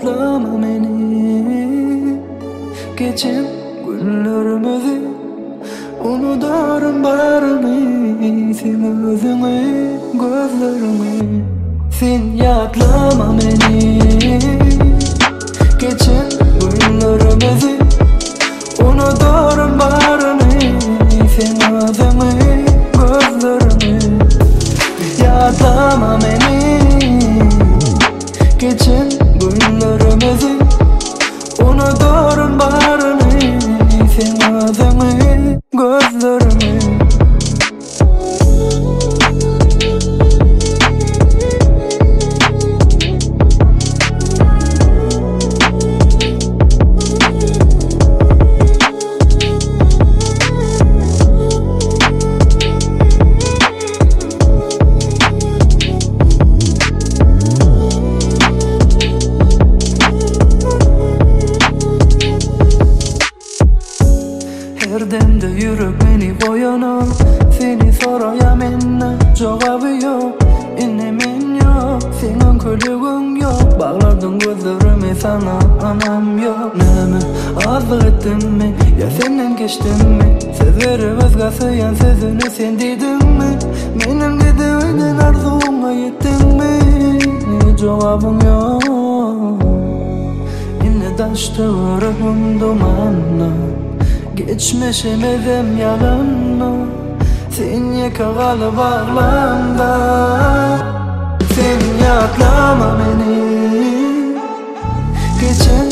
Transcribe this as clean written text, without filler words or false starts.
yatlama beni. Geçen günlerimizi unutarım barını, sen özüne gözlerime. Sen yatlama beni. Geçen günlerimizi unutarım barını, sen özüne gözlerime. Yatlama beni. Geçen günlerimizi unutarım barını, sen özüne gözlerime. Her demde yürek beni boyana, seni soraya menne cevabı yok. İnnemin yok, senin külüğün yok. Bağlardın gözlerimi sana, anam yok. Neme azlık ettin mi, ya senden geçtin mi? Sözleri özgası sözünü sen dedin mi? Benim dediğinin arzuma yettin mi? Cevabın yok. Yine taştı ruhum dumanla, geçmişim evim yalanla. Sen yakalı bağlamda. Sen yaklama beni. Geçen